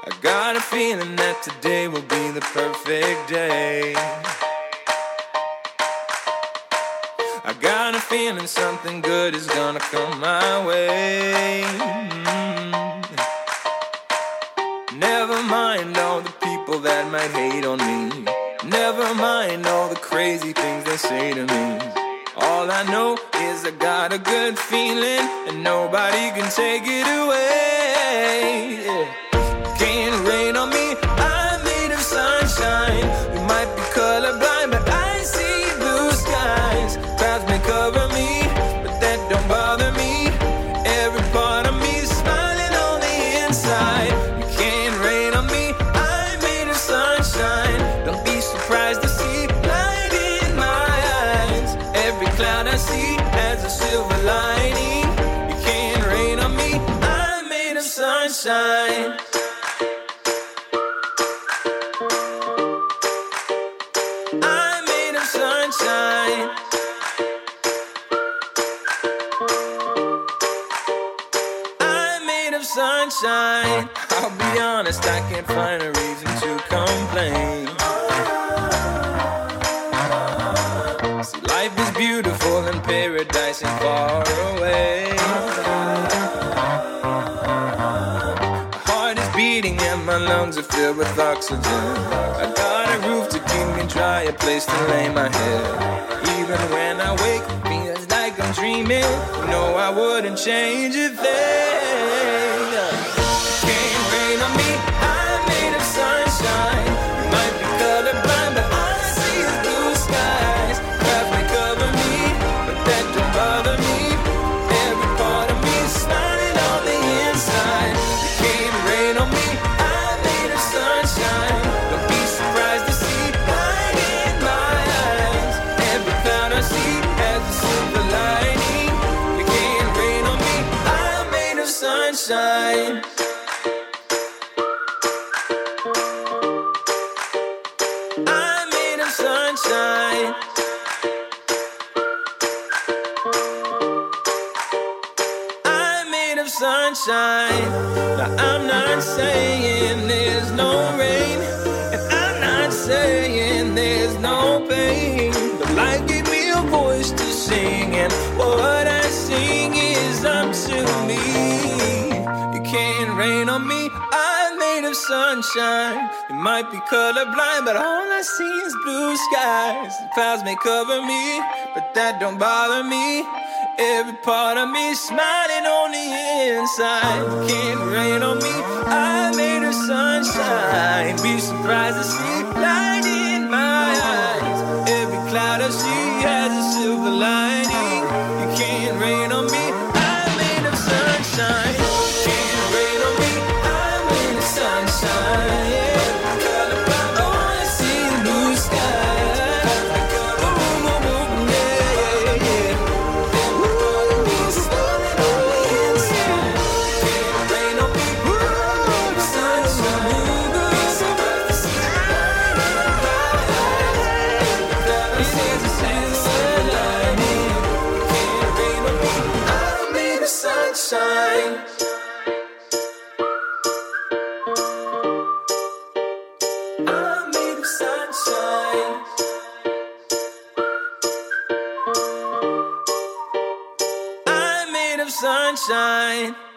I got a feeling that today will be the perfect day. I got a feeling something good is gonna come my way. Never mind all the people that might hate on me. Never mind all the crazy things they say to me. All I know is I got a good feeling and nobody can take it away. Can't rain on me, I'm made of sunshine. You might be colorblind, but I see blue skies. Clouds may cover me, but that don't bother me. Every part of me is smiling on the inside. You can't rain on me, I'm made of sunshine. Don't be surprised to see light in my eyes. Every cloud I see has a silver lining. You can't rain on me, I'm made of sunshine. I'm made of sunshine. I'm made of sunshine. I'll be honest, I can't find a reason to complain. See, life is beautiful and paradise ain't far away. My heart is beating and my lungs are filled with oxygen. I got a roof to keep me dry, a place to lay my head. Even when I wake, it feels like I'm dreaming. No, I wouldn't change a thing. Can't rain on me, I'm made of sunshine. You might be colorblind, but all I see is blue skies. Clouds may cover me, but that don't bother me. Every part of me is smiling on the inside. You can't rain on me, I'm made of sunshine. Don't be surprised to see light in my eyes. Every cloud I see has a silver lining. You can't rain on me, I'm made of sunshine. I'm made of sunshine. I'm made of sunshine. Now I'm not saying there's no rain, and I'm not saying there's no pain, but life gave me a voice to sing, and what I sing is up to me. You can't rain on me, I'm made of sunshine. You might be colorblind, but all I see is blue skies. The clouds may cover me, but that don't bother me. Every part of me is smiling on the inside. You can't rain on me, I'm made of sunshine. Be surprised to see light in my eyes. Every cloud I see has a silver lining. You can't rain on me, I'm made of sunshine. Can't rain on me, I'm made of sunshine. Colorblind, all I see is blue skies. Sunshine. I'm made of sunshine. I'm made of sunshine.